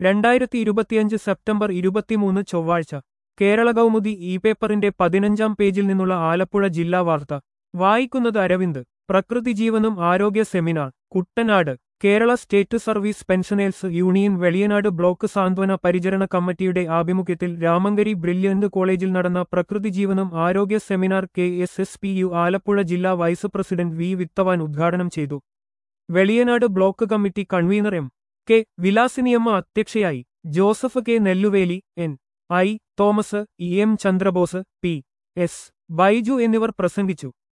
2025 September 23 ചൊവ്വാഴ്ച കേരള കൗമുദി ഈ പേപ്പറിന്റെ 15-ാം പേജിൽ നിന്നുള്ള ആലപ്പുഴ ജില്ലാ വാർത്ത വായിക്കുന്നത് അരവിന്ദ്. പ്രകൃതി ജീവനും ആരോഗ്യ seminar Kuttanad. Kerala state service pensioners union Veliyanad block സാന്ത്വന പരിചരണ കമ്മിറ്റിയുടെ ആഭിമുഖ്യത്തിൽ രാമങ്കരി ബ്രില്യന്റ് കോളേജിൽ നടന്ന പ്രകൃതി ജീവനും ആരോഗ്യ സെമിനാർ KSSPU ആലപ്പുഴ ജില്ലാ വൈസ് പ്രസിഡന്റ് വി വിത്തവാൻ ഉദ്ഘാടനം ചെയ്തു. Veliyanad block committee convener K Vilasiniamma അധ്യക്ഷയായി. Joseph K Nelluveli, NI Thomas, EM Chandrabose, PS Baiju എന്നിവർ പ്രസംഗിച്ചു.